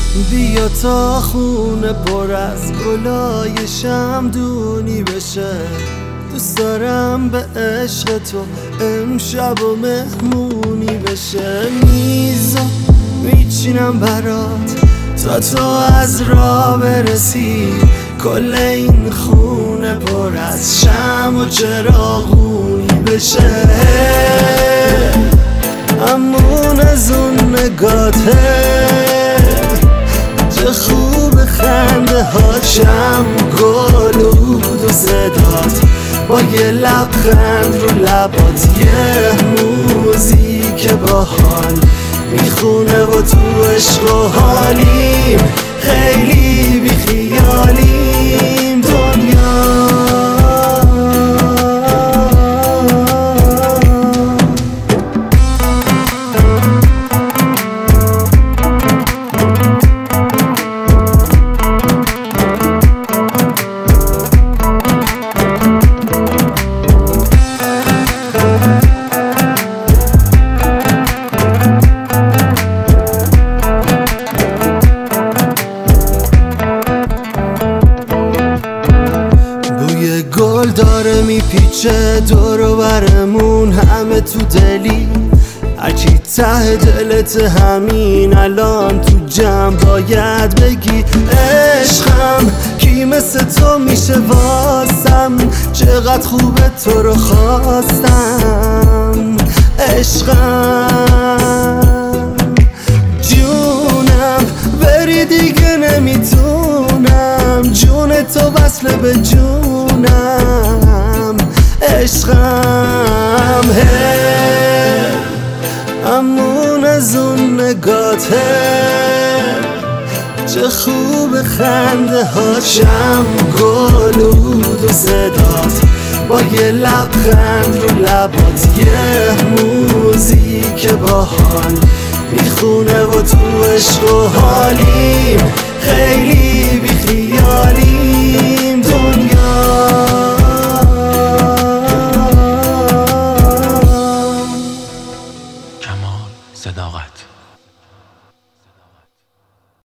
بیا تا خونه پر از گلای شمدونی بشه. دوست دارم به عشق تو امشب و مهمونی بشه. میزا میچینم برات تا تو از راه برسی. کل این خونه پر از شمع و چراغونی بشه. امون از اون نگاته چه خوب خنده ها، شم گلود و صدات با یه لبخند رو لبات، یه موزیک باحال میخونه و تو عشق و حالیم خیلی بی خیالیم دنیا. گل داره میپیچه دور و برمون، همه تو دلی هرچی ته دلت همین الان تو جمع باید بگی. عشقم کی مثل تو میشه واسم، چقدر خوبه تو رو خواستم. عشقم جونم بری دیگه نمیتونم، جون تو وصله به جونم. عشقم امون از اون نگاته چه خوب خنده ها، شم گلود و صدات با یه لبخند رو لبات، یه موزیک باحال میخونه و تو عشق و حالیم خیلی بی خیالیم.